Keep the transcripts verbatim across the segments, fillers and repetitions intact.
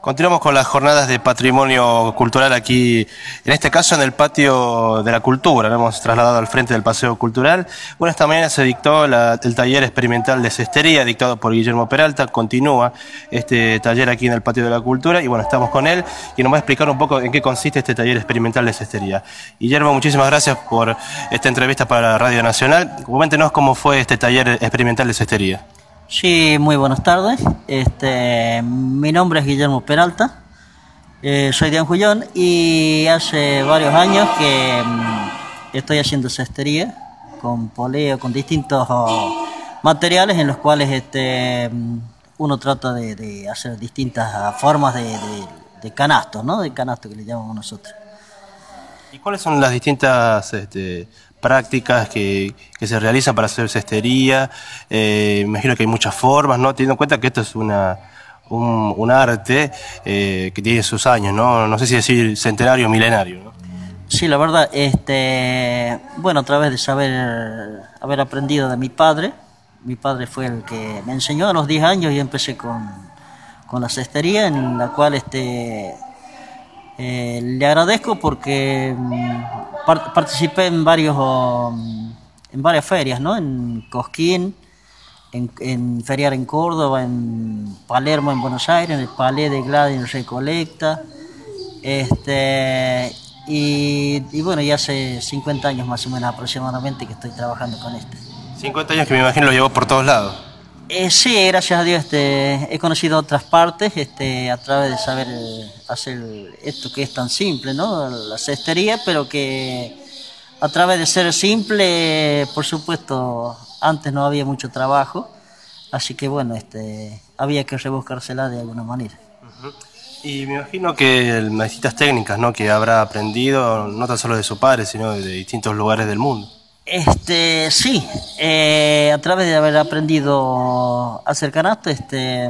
Continuamos con las jornadas de patrimonio cultural aquí, en este caso en el patio de la cultura. Nos hemos trasladado al frente del Paseo Cultural. Bueno, esta mañana se dictó la, el taller experimental de cestería, dictado por Guillermo Peralta. Continúa este taller aquí en el patio de la cultura y bueno, estamos con él y nos va a explicar un poco en qué consiste este taller experimental de cestería. Guillermo, muchísimas gracias por esta entrevista para la Radio Nacional. Coméntenos cómo fue este taller experimental de cestería. Sí, muy buenas tardes. Este, mi nombre es Guillermo Peralta, eh, soy de Anjullón y hace varios años que mm, estoy haciendo cestería con poleo, con distintos oh, materiales en los cuales este, uno trata de, de hacer distintas formas de, de, de canastos, ¿no? De canasto que le llamamos nosotros. ¿Y cuáles son las distintas este, prácticas que, que se realizan para hacer cestería? Eh, imagino que hay muchas formas, ¿no? Teniendo en cuenta que esto es una, un, un arte eh, que tiene sus años, ¿no? No sé si decir centenario o milenario, ¿no? Sí, la verdad, este, bueno, a través de saber, haber aprendido de mi padre, mi padre fue el que me enseñó a los diez años y empecé con, con la cestería, en la cual este... Eh, le agradezco porque um, part participé en varios um, en varias ferias, ¿no? En Cosquín, en, en Feriar en Córdoba, en Palermo, en Buenos Aires, en el Palais de Gladys en Recoleta, este y, y bueno, ya hace cincuenta años más o menos aproximadamente que estoy trabajando con este. cincuenta años que me imagino lo llevó por todos lados. Eh, sí, gracias a Dios este, he conocido otras partes este, a través de saber eh, hacer esto que es tan simple, ¿no? La cestería, pero que a través de ser simple, por supuesto, antes no había mucho trabajo, así que bueno, este, había que rebuscársela de alguna manera. Uh-huh. Y me imagino que las distintas técnicas, ¿no? Que habrá aprendido, no tan solo de su padre, sino de distintos lugares del mundo. Este, sí, eh, a través de haber aprendido a hacer canasto, este,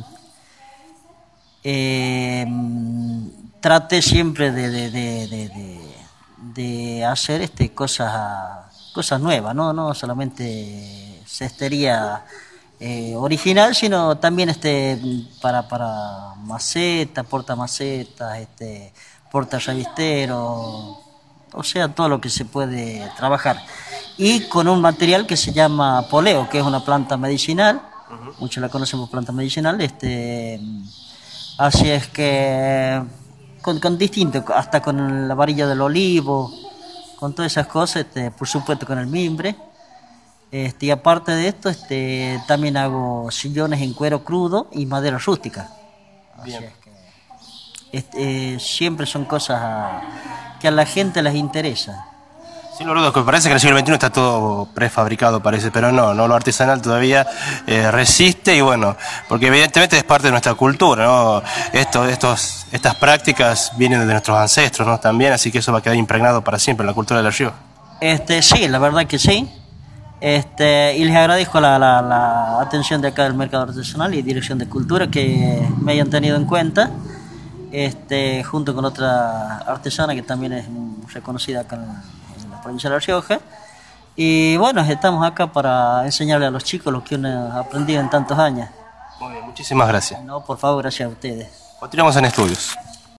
eh, traté siempre de, de, de, de, de, de hacer este, cosas, cosas nuevas, ¿no? No solamente cestería eh, original, sino también este, para, para macetas, portamacetas, este, portarrevisteros. O sea, todo lo que se puede trabajar. Y con un material que se llama poleo, que es una planta medicinal. Uh-huh. Muchos la conocen por planta medicinal. Este, así es que con, con distinto, hasta con la varilla del olivo, con todas esas cosas, este, por supuesto con el mimbre. Este, y aparte de esto, este, también hago sillones en cuero crudo y madera rústica. Así Bien. es que este, siempre son cosas que a la gente les interesa. Sí, lo rudo, que parece que en el siglo veintiuno está todo prefabricado, parece, pero no, no, lo artesanal todavía eh, resiste y bueno, porque evidentemente es parte de nuestra cultura, ¿no? Esto, estos, estas prácticas vienen de nuestros ancestros, ¿no? También, así que eso va a quedar impregnado para siempre en la cultura de La Rioja. Este, sí, la verdad que sí. Este, y les agradezco la, la, la atención de acá del Mercado Artesanal y Dirección de Cultura que me hayan tenido en cuenta. Este, junto con otra artesana que también es reconocida acá en la, en la provincia de La Rioja. Y bueno, estamos acá para enseñarle a los chicos lo que uno ha aprendido en tantos años. Muy bien, muchísimas gracias. No, por favor, gracias a ustedes. Continuamos en estudios.